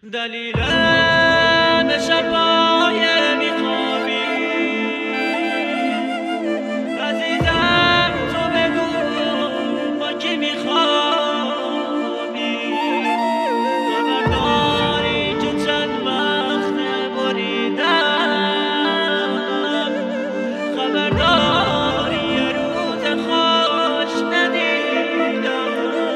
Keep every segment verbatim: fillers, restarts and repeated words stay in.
دلیل شبای میخوابی عزیزم، تو بگو با کی میخوابی؟ خبرداری که چند وقت بریدم، خبرداری یه روز خوش ندیدم.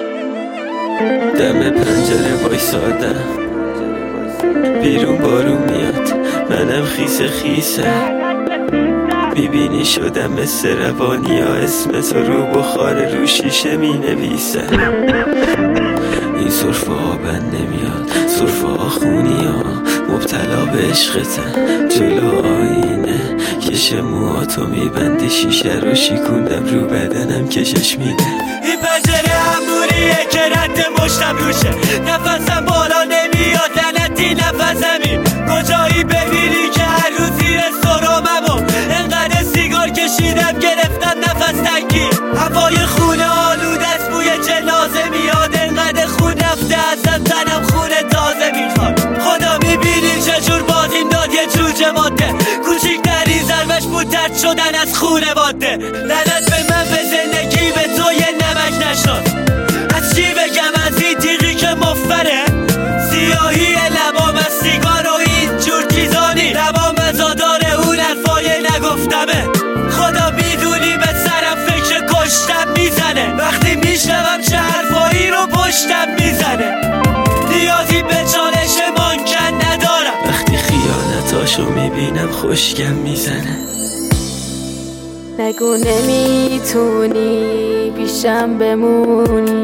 دم پنجره وایسادم، بیرون بارون میاد، منم خیس خیسه. میبینی شدم مثل روانی ها، اسم تو رو بخار رو شیشه می نویسه. این صرفه ها بند نمیاد، صرفه ها خونی ها، مبتلا به عشقتن. جلو آینه کش موهاتو میبندی، شیشه رو شیکوندم رو بدنم کشش میده. این پنجره همونیه که رد مشتم روشه، نفسم بالا نمیاد، لعنتی نفسمی. کجایی ببینی که هر روز زیر سرممو انقدر سیگار کشیدم گرفتم نفس تنگی. هوای خونه آلوده است، بوی جنازه میاد، انقدر خون رفته ازم تنم خونه تازه میخواد. خدا میبینی چجور بازیم داد یه جوجه ماده، کوچیکترین ضربش بود درد شدن از خونه واده. لعنت به من، به زندگی، به تو یه نمک نشد. از چی بگم از این تیغی که مفره، سیاهی لبام از سیگار و این جور چیزانی، لبام مزادار اون حرفای نگفتمه. خدا میدونی به سرم فکر کشتم میزنه، وقتی میشنوم چه حرفایی رو پشتم میزنه. نیازی به چالش ممکن ندارم، وقتی خیانتاشو میبینم خوشگم میزنه. نگو نمیتونی پیشم بمونی،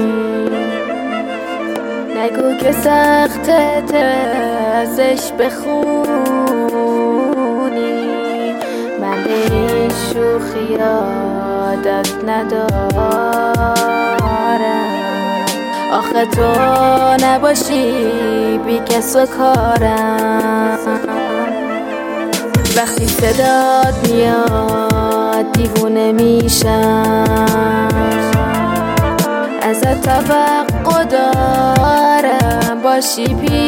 نگو که سختت ازش بخونی. من به این شوخی عادت ندارم، آخه تو نباشی بی کس و کارم. وقتی صدات میاد دیوونه میشم، ازت توقع دارم باشی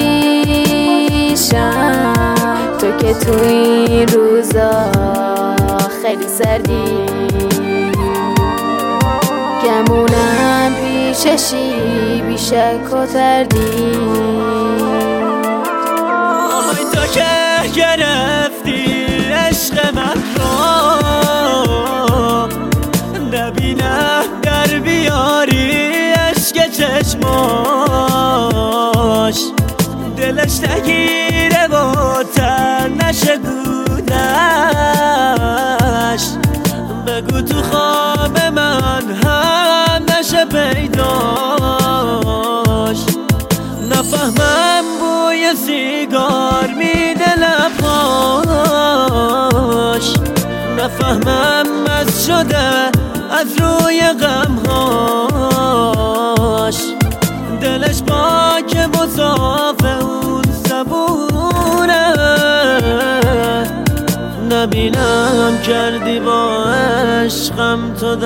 پیشم. تو که تو این روزا خیلی سردی، گمونم پیششی بیشک و تردی. آهای تو که گرفتی عشق من رو، نبینم در بیاری عشق چشماش. دلش نگیره و تن نشه گونش، بگو تو خواب من هم نشه پیداش. نفهمم بوی سیگار میده لباش، نفهمم مست شده از روی غمهاش. دلش پاک مصاف اون زبونه، نبینم کردی با عشقم تو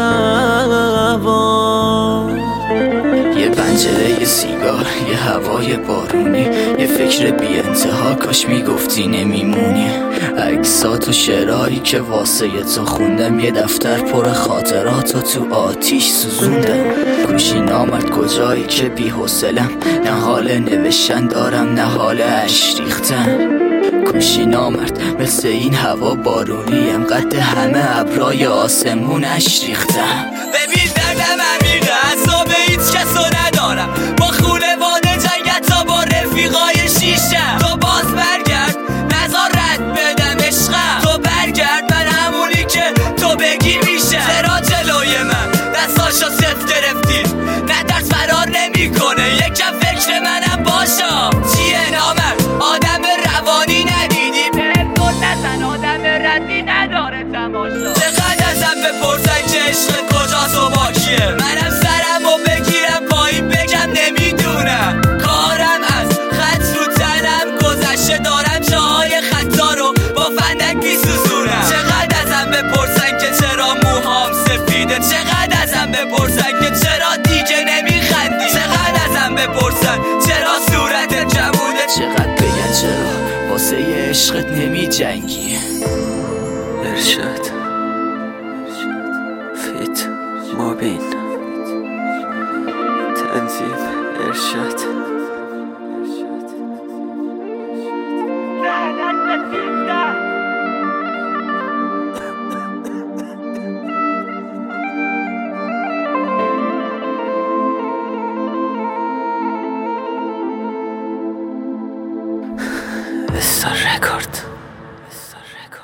دعوا. یه پنجره، یه سیگار، یه هوای بارونی، یه فکر بی انتها، کاش میگفتی نمیمونی. عکسات و شعرهایی که واسه تو خوندم، یه دفتر پر خاطرات و تو آتیش سوزوندم. کوشی نامرد کجایی که بی حوصلم، نه حال نوشتن دارم نه حال اشک ریختن. کوشی نامرد مثل این هوا بارونیم، قد همه ابرای آسمونش ریختم. ببین دردم عمیقه، عذاب هیچ کسو ندارم، با خونواده جنگت تا با رفیقای شیشم. تو باز برگرد نزار رد بدم عشقم، تو برگرد من همونی که تو بگی میشه. چرا جلوی من دستاشو صفت گرفتی؟ نه دست فرار نمی کنه، یکم فکر منم باشم. چیه نامرد آدم روانی ندیدی؟ پرتون نزن آدم ردی نداره تماشا. چقدر ازم بپرسن که عشق کجاست و با کیه، منم سرم و بگیرم پایین بگم نمیدونم. کارم از خط رو تنم گذشته، دارم جاهای خطا رو با فندک میسوزونم. چقدر ازم بپرسن که چرا موهام سفیده، چقدر ازم بپرسن که چرا دیگه نمیخندی، چقدر ازم بپرسن چرا صورت جموده، واسه عشقت نمی جنگی. ارشاد فیت مابین تنظیم ارشاد. Star Record.